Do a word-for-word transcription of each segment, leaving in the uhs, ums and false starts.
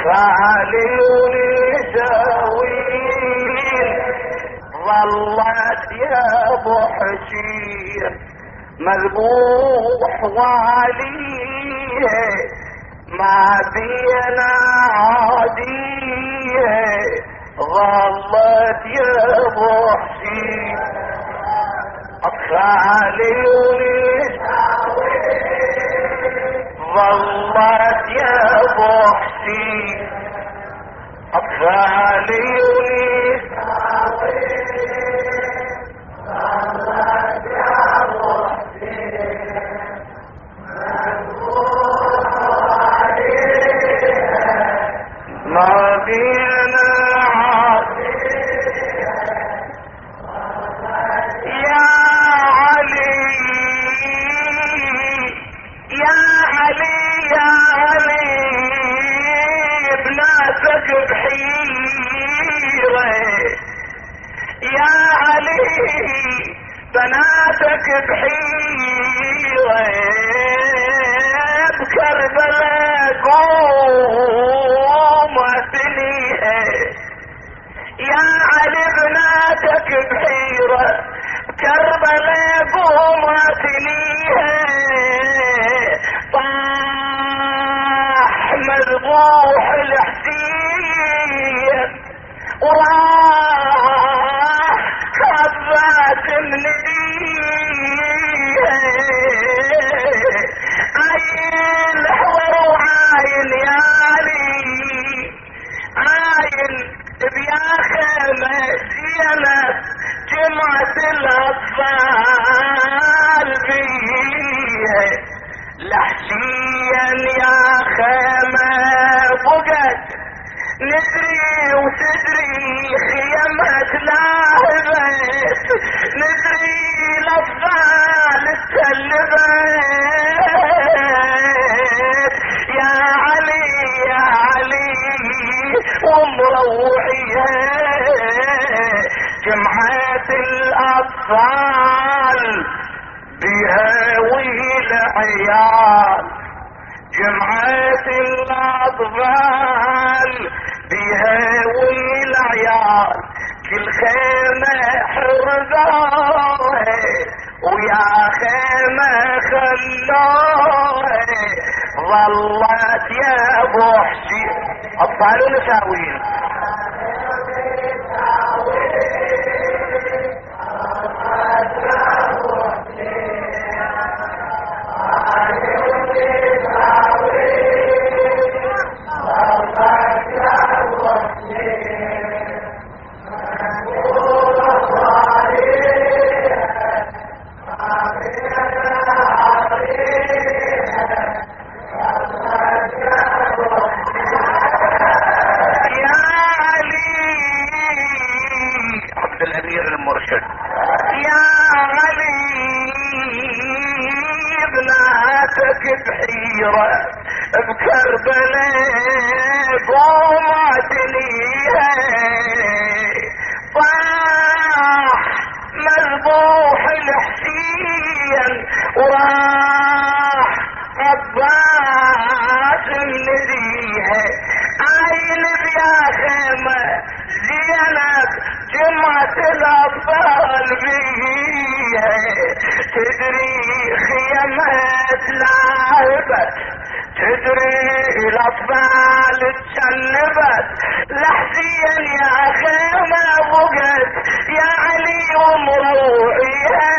علي ونساوين ظلت يا ابو حسين مذبوح وعليه ما بينا عاديه ظلت يا ابو حسين علي ونساوين ظلت يا ابو حسين علي ما بينا يا علي يا علي يا علي بناتك بحيرة يا علي بناتك بحيرة بكربلاء قوم اثنيها يا علي بناتك بحيرة بكربلاء قوم اثنيها طاح مذبوح الحسين وراح خبات من ايديها عين حور وعاين يا علي عاين بيا خيمة زينب جمعة الاطفال بيها لحسين يا خيمة فقد ندري وتدري خيمة لاهبت ندري الاطفال تسلبت يا علي يا علي ومروحيها جمعة الاطفال بها ويل عيال جمعة الاطفال بها ويل عيال كل خيمة حرقوها ويا خيمة خلوها ظلت يا ابو حسين اطفال ونساوين بحيرة بكربلاء قومت ليها طاح مذبوح الحسين وراح عباس نديها عين بيا خيمة زينب جمعة الاطفال بيها تدري خيمات لاهبت تدري الاطفال تشنبت لحسين يا خيمة بقت يا علي ومروحيها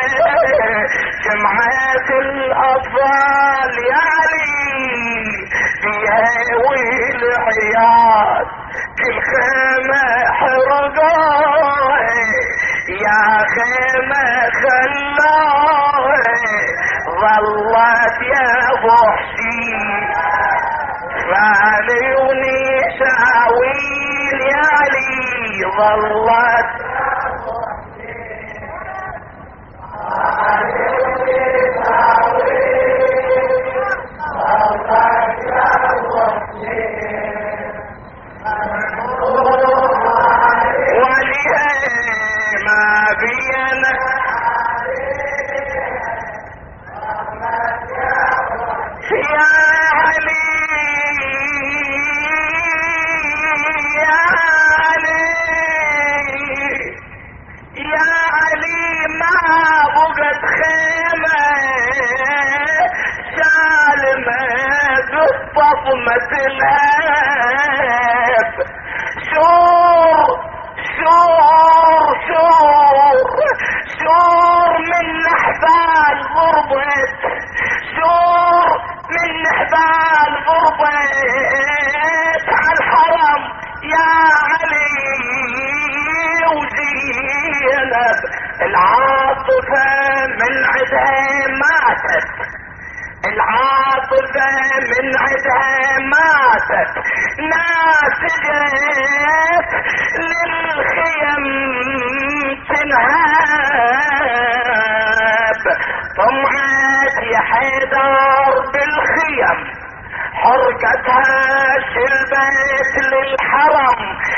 جمعة الاطفال يا علي فيها ويل عيال كل خيمة حرقوها يا خيمة خلوها ظلت يا ابو حسين فعلي ونساوين يا علي ظلت تلهب. شور شور شور شور من حبال ضربت، شور من حبال ضربت عالحرم يا علي وزينب. العاطفة من عدها ماتت، العاطفة من عدها ماتت، ناسجت للخيم تنهاب. طمعت يا حيدر بالخيم، حرقتها شلبت للحرم.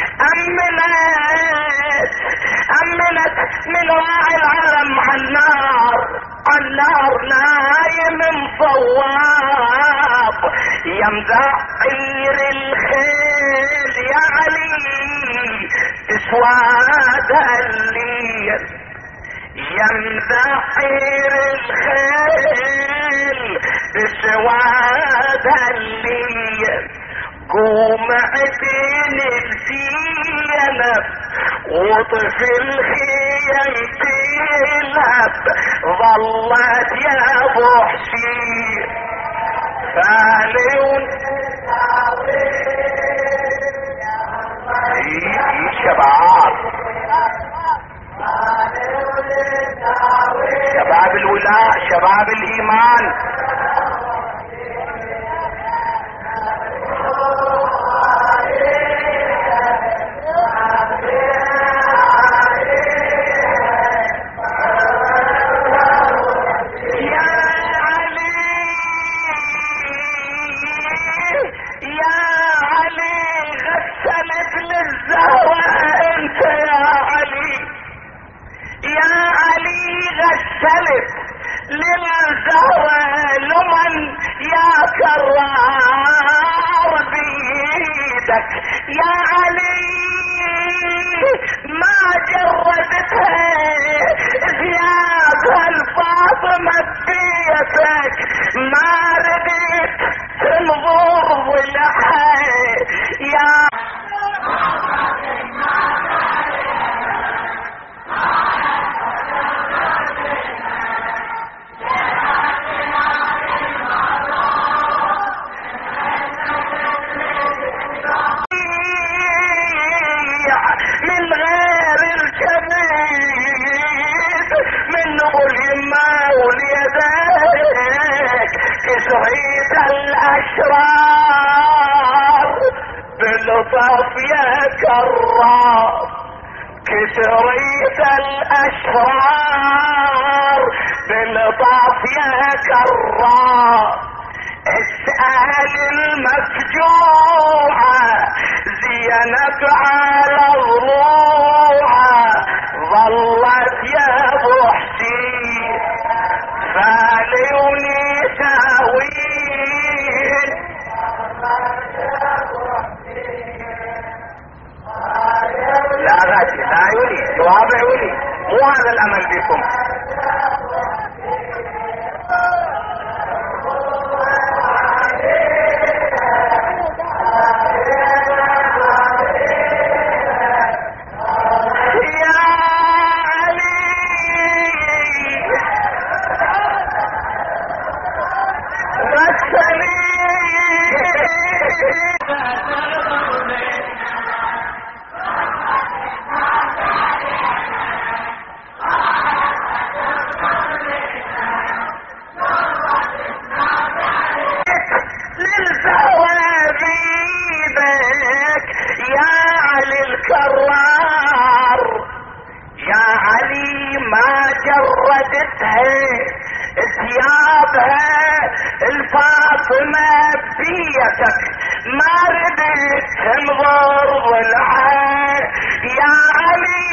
أمنت أمنت من راعي العلم عالنار، عالنار نايم مصواب. يا مزعير الخيل يا علي بسواد الليل، يا مزعير الخيل بسواد الليل. قوم عدين الزينب وطفي الخيم تلهب. ظلت يا ابو حسين فالون شباب شباب الولاء، شباب الايمان. للزهرة لمن يا كرار بيدك يا علي، ما جردتها زيادة الفاطمة بيتك، ما ردت تنظر ولها يا كسريت الاشرار بلطف يا كرار، كسريت الاشرار بلطف يا كرار. اسأل المفجوعة زينب على ضلوعها، ظلت يا ابو حسين فالوني تاويل. لا غادي لا يولي جواب يولي، مو هذا الامل بكم. ثيابها الفاطمة بيتك، ما ردت تنظر ضلعها يا علي،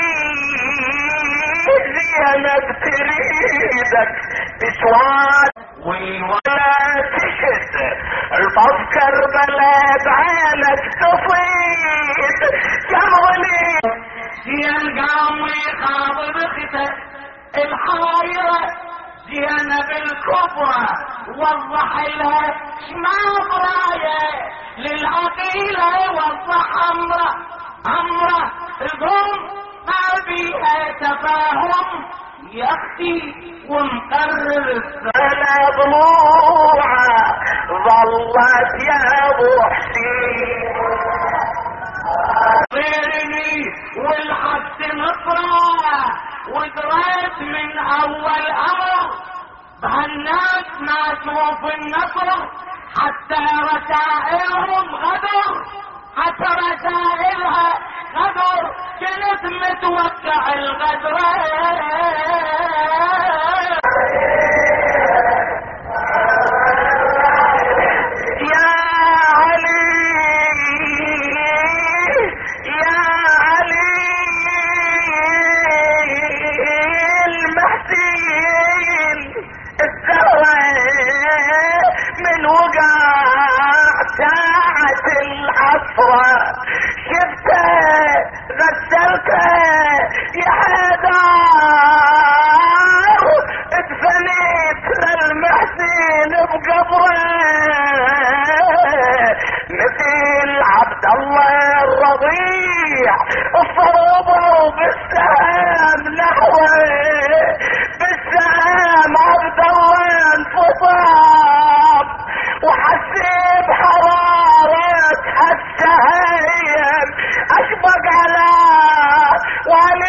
زينب تريدك بسواد ولا تشد الفض كربلاء بعينك تفيد جمالي. يلقام ويخاض بختك الحايرة زينب الكبرى وضح لها شما براية للعقيلة وضح امره امره القوم ما بيها تفاهم يا اختي ومقرر السنة ضلوعة ظلت يا ابو حسين غيرني والحد مطرة ودريت من اول امر بهالناس ما تشوف النصر حتى رسائلهم غدر حتى رسائلها غدر كنت متوقع الغدر يا علي يا علي المحسين الزهرة من وقع ساعة العصرة شفته غسلته يا حيدر ادفنيت للمحسين بقبره مثل عبد الله الرضيع صوبوا بالسهام نحوه بالسهام عبد الله انفصام وحسب حرارة هالسهام اشبق على وعلى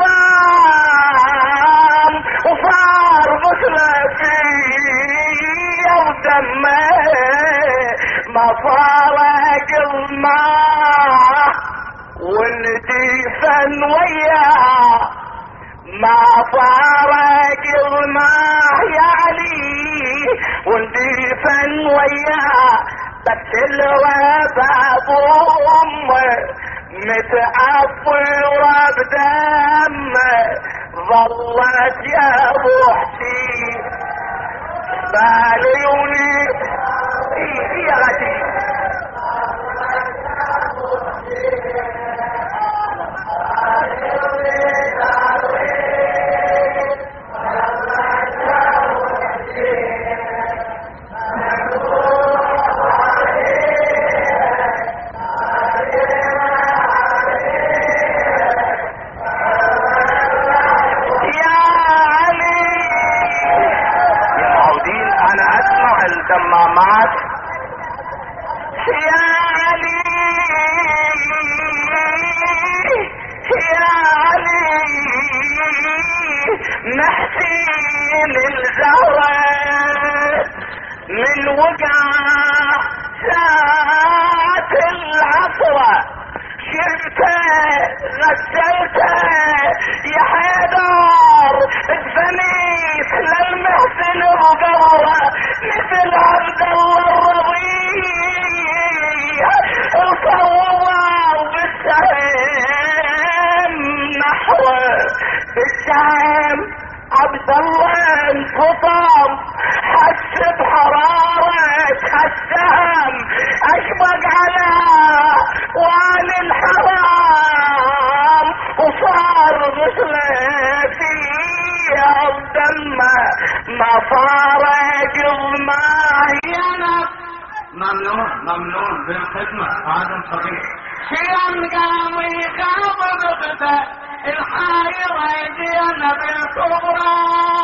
الحرام وصار غسله فيه ودمه ما فارق الماء والدفن وياه ما فارق الماء يا علي والدفن وياه بس الرباب امه متعفرة بدمه ظلت يا ابو حسين باليوني يا غدي الدمامات يا علي يا علي محسين الزهرة من وقع ساعة العصرة شفته غسلته يا حيدر ادفنيت للمحسن بقبره مثل عبد الله الرضيع صوّر بالسهم نحوه بالسهم عبد الله انفطم حس بحرارة السهم اشبق على وعلى الحرام وصار غسله فيه الدمه ما فارق الماء يا نفس ممنون ممنون بالخدمة هذا صحيح شيئا قام يخاطب بته الحايرة زينب الكبرى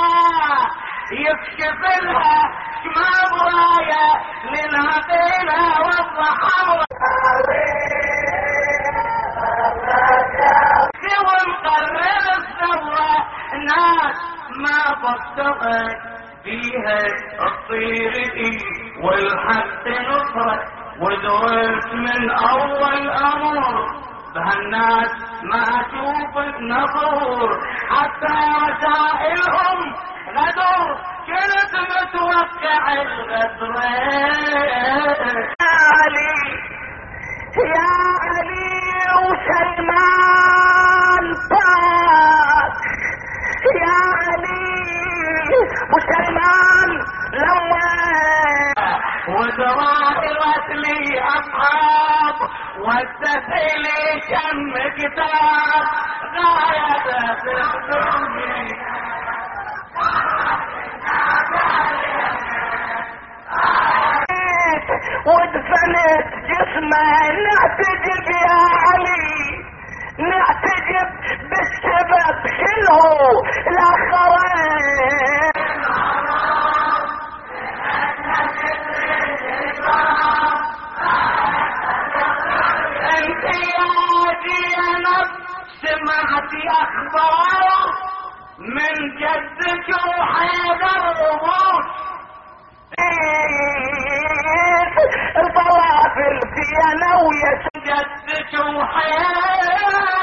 يكشف لها شما براية للعقيلة والصحراء سوى مقرر الثورة ناس ما تصدقت فيها الطير والحق نصرت ودرت من اول امر بهالناس ما اشوف النظور حتى رسائلهم غدر كنت متوقع الغدر يا علي يا علي وسلمان فات يا علي وسلمان لما وزرائرت لي اصحاب والسفيلي كم كتاب غاية تخدمني ودفنت جسمه. نعتجب يا علي نعتجب بالسبب شنو الاخرين. انت يا زينب سمعتي اخبار من جدك وحيدر وموت الفلافل في انا ويا جدك وحيدر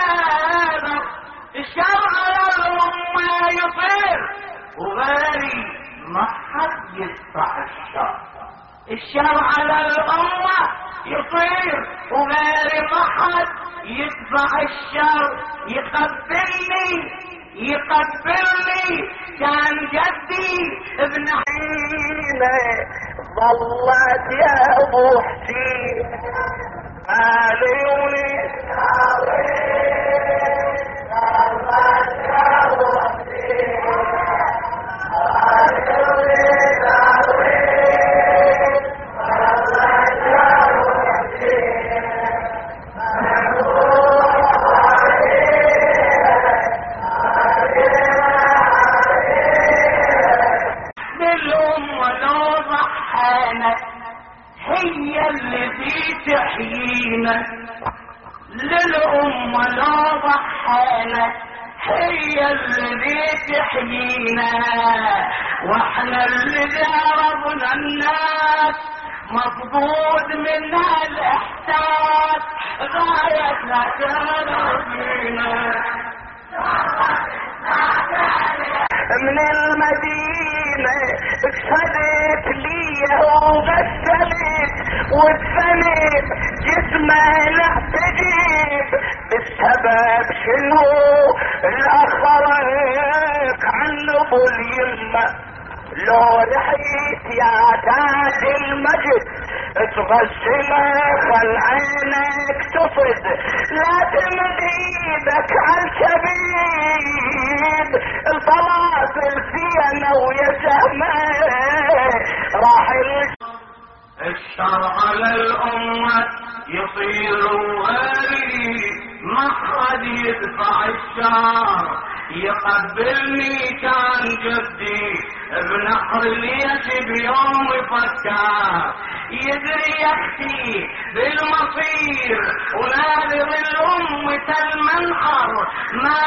الشرع للأمة يطير وغيري ما حد يدفع الشر. الشرع للأمة يطير وغيري ما حد يدفع الشر. يقبلني يقبلني كان جدي ابن حينه ظلت يا ابو حسين ماليوني هي الذي تحيينا للأمة لا ضحينا هي الذي تحيينا واحنا اللي ضربنا الناس مفقود منها الاحساس غايتنا تربينا من المدينة اكسدت لي وغسلت ودفنت جسمه. نعتجب بالسبب شنو الاخرك عن ابو اليمه. لو رحيت يا تاج المجد تغسله خل عينك تصد لا تمد ايدك عالكبيد. الفلاصل فينا ويا سهمه راح الشرع للأمة يطير وغيري ما حد يدفع الشر. يقبلني كان جدي بنحر ليش بيوم فكر يدري يختي بالمصير ونادر الأمة المنحر ما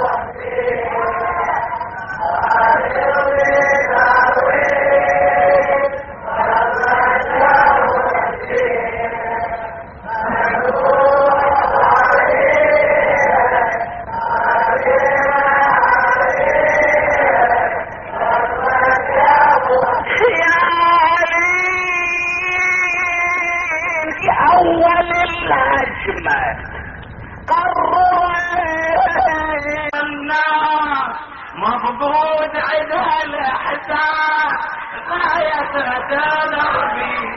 مفقود عدا الاحساس غاية تدربي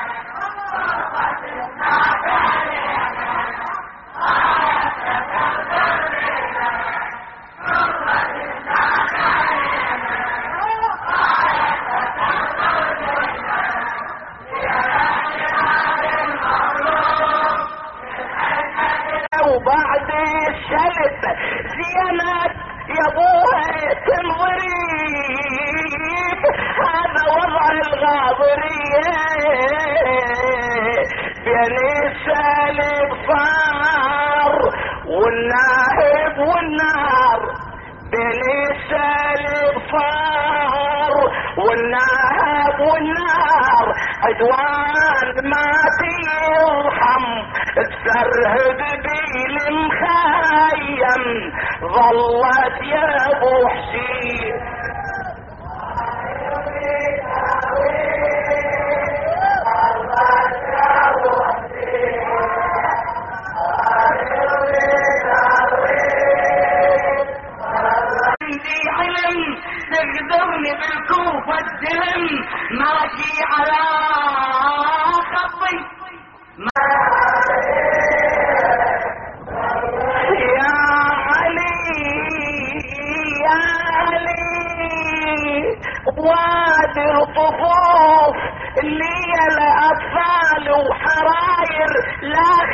وبعد الشلب زينت يا ابوها تنغريب. هذا وضع الغاضرية بين السالب صار والناهب والنار. بين السالب صار والناهب والنار. عدوان ما تيرحم تسرهد بالمخيم. ظلت يا ابو حسين عندي علم تقدرني بالكوفة الدم ماشي على خطي يا علي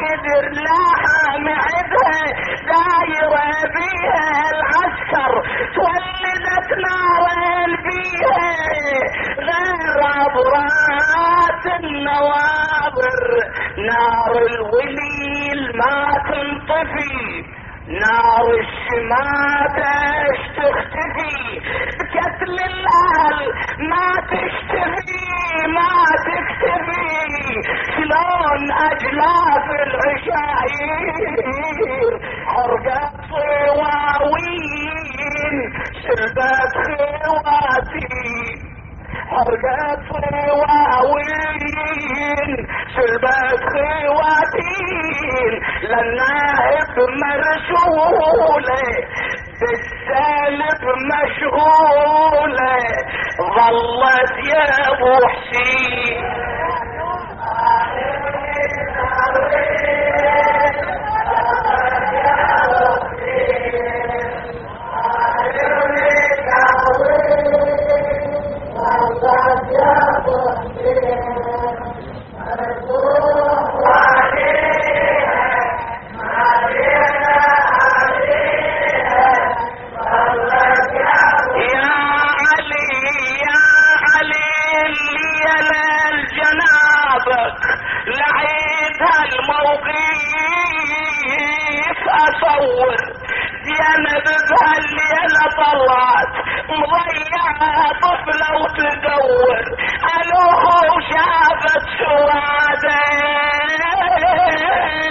يدر لها معدها دايرة بيها العسكر تولدت نارين بيها غير عبرات النوابر نار الوليل ما تنطفي نار الشماتة تختفي قتل الاهل ما تشتفي ما تكتفي شلون اجلاف العشاير حرقت صواوين سلبت خواتي حرقت صواوين سلبت خواتين للنائب مرسولة بالسالب مشغولة ظلت يا ابو حسين طلعت مضيعة طفلة وتدور الوه وشافت سواده